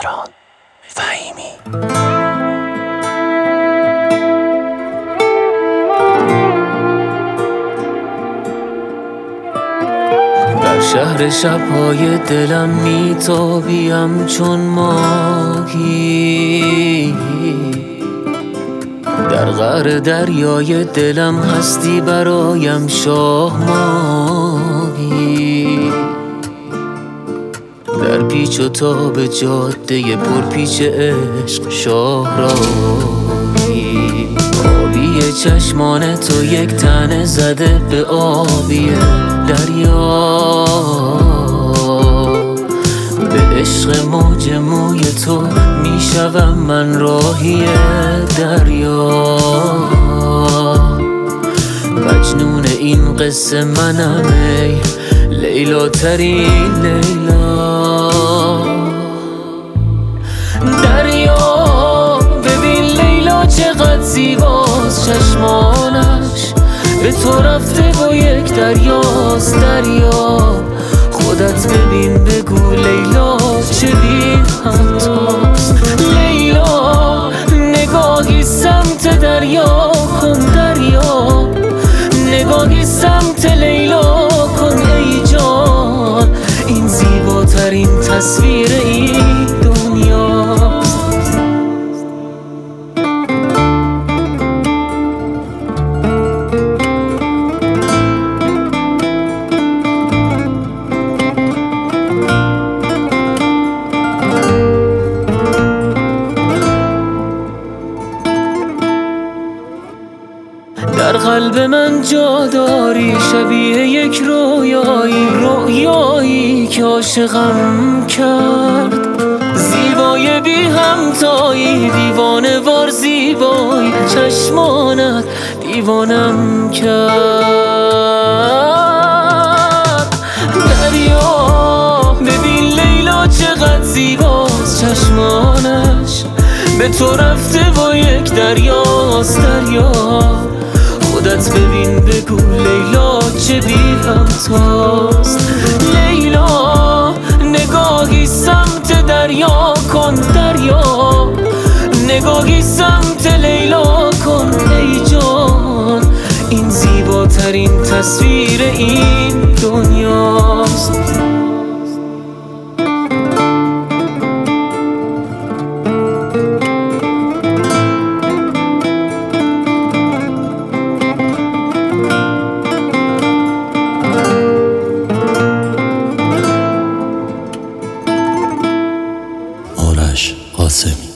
مهران فهیمی. در شهر شب‌های دلم میتابیم چون ماهی، در قعر دریای دلم هستی برایم شاه ماهی. در پیچ و تاب جاده پرپیچ عشق شاهراهی، آبی چشمان تو یک تنه زده به آبی دریا، به عشق موج موی تو میشوم من راهی دریا. مجنون این قصه منم ای لیلا ترین لیلا. دریا ببین لیلا چقدر زیباست، چشمانش به تو رفته با یک دریاست. دریا خودت ببین بگو لیلا چه بی همتاست. لیلا نگاهی سمت دریا کن، دریا نگاهی سمت لیلا کن ای جان. این زیباترین تصویر این دنیاست. در قلب من جا داری شبیه یک رویایی، رویایی که عاشقم کرد. زیبای بی همتایی دیوانه وار زیبایی، چشمانت دیوانم کرد. دریا ببین لیلا چقدر زیباست، چشمانش به تو رفته با یک دریاست. دریا خودت ببین بگو لیلا چه بی همتاست. لیلا نگاهی سمت دریا کن، دریا نگاهی سمت لیلا کن ای جان. این زیباترین تصویر این دنیاست. آرش قاسمی.